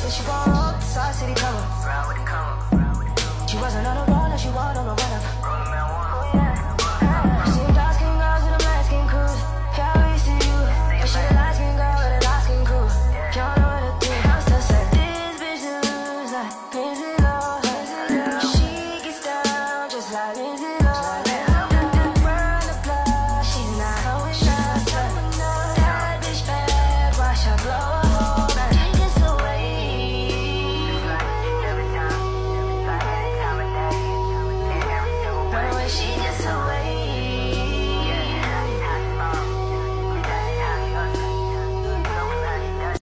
said she gon' roll with the Sauce City come up. She wasn't on the road, now she walked on the run up. Seen dark skin girls with a light skin crews. Can't wait to you. But she a light skin girl with a dark skin crew. Can't know what to do. I'm still saying, this bitch lose like Lindsay Lohan. She gets down just like